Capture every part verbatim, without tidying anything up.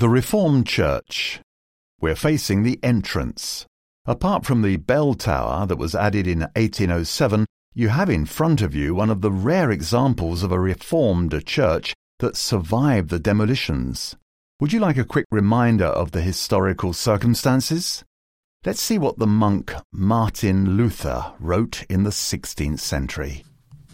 The Reformed Church. We're facing the entrance. Apart from the bell tower that was added in eighteen oh seven, you have in front of you one of the rare examples of a Reformed church that survived the demolitions. Would you like a quick reminder of the historical circumstances? Let's see what the monk Martin Luther wrote in the sixteenth century.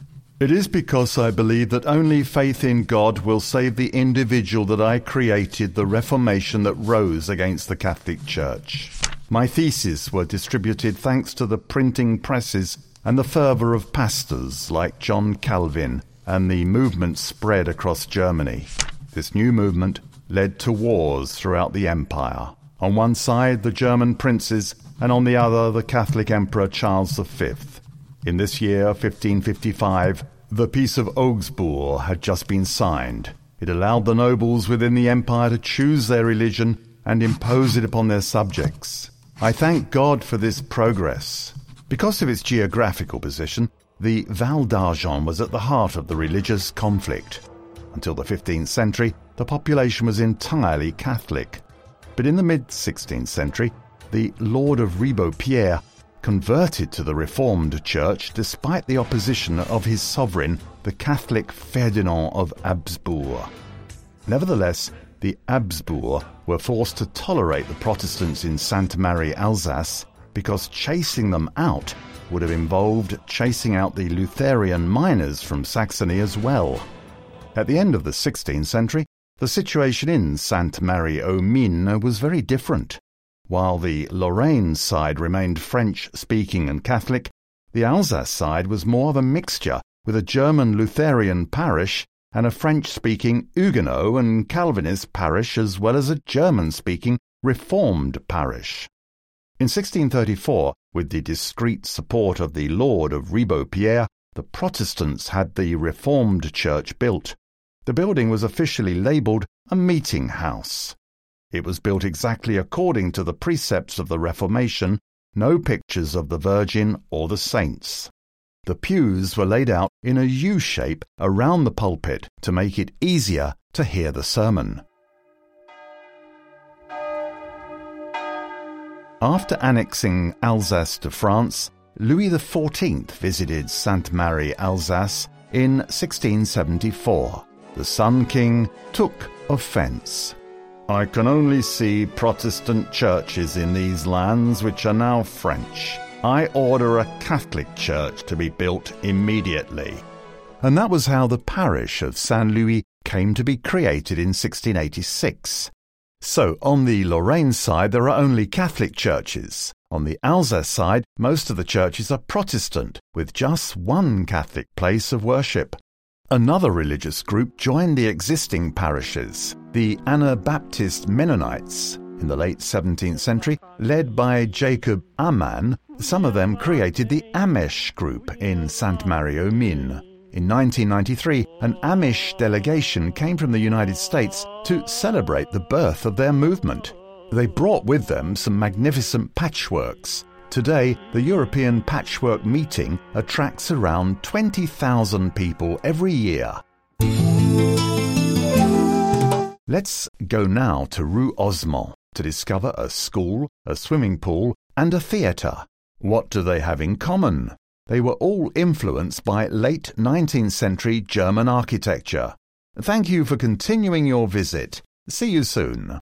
It is because I believe that only faith in God will save the individual that I created the Reformation that rose against the Catholic Church. My theses were distributed thanks to the printing presses and the fervour of pastors like John Calvin, and the movement spread across Germany. This new movement led to wars throughout the empire. On one side, the German princes, and on the other, the Catholic Emperor Charles the Fifth. In this year, fifteen fifty-five, the Peace of Augsburg had just been signed. It allowed the nobles within the empire to choose their religion and impose it upon their subjects. I thank God for this progress. Because of its geographical position, the Val d'Argent was at the heart of the religious conflict. Until the fifteenth century, the population was entirely Catholic. But in the mid-sixteenth century, the Lord of Ribeaupierre converted to the Reformed Church despite the opposition of his sovereign, the Catholic Ferdinand of Habsburg. Nevertheless, the Habsburg were forced to tolerate the Protestants in Sainte Marie, Alsace, because chasing them out would have involved chasing out the Lutheran miners from Saxony as well. At the end of the sixteenth century, the situation in Sainte Marie aux Mines was very different. While the Lorraine side remained French-speaking and Catholic, the Alsace side was more of a mixture, with a German Lutheran parish and a French-speaking Huguenot and Calvinist parish, as well as a German-speaking Reformed parish. In sixteen thirty-four, with the discreet support of the Lord of Ribeaupierre, the Protestants had the Reformed Church built. The building was officially labelled a meeting house. It was built exactly according to the precepts of the Reformation, no pictures of the Virgin or the saints. The pews were laid out in a U shape around the pulpit to make it easier to hear the sermon. After annexing Alsace to France, Louis the Fourteenth visited Sainte Marie, Alsace in sixteen seventy-four. The Sun King took offence. I can only see Protestant churches in these lands which are now French. I order a Catholic church to be built immediately. And that was how the parish of Saint-Louis came to be created in sixteen eighty-six. So, on the Lorraine side, there are only Catholic churches. On the Alsace side, most of the churches are Protestant, with just one Catholic place of worship. Another religious group joined the existing parishes, the Anabaptist Mennonites. In the late seventeenth century, led by Jacob Amann, some of them created the Amish group in Sainte Marie aux Mines. In nineteen ninety-three, an Amish delegation came from the United States to celebrate the birth of their movement. They brought with them some magnificent patchworks. Today, the European Patchwork Meeting attracts around twenty thousand people every year. Let's go now to Rue Osmond to discover a school, a swimming pool, and a theatre. What do they have in common? They were all influenced by late nineteenth century German architecture. Thank you for continuing your visit. See you soon.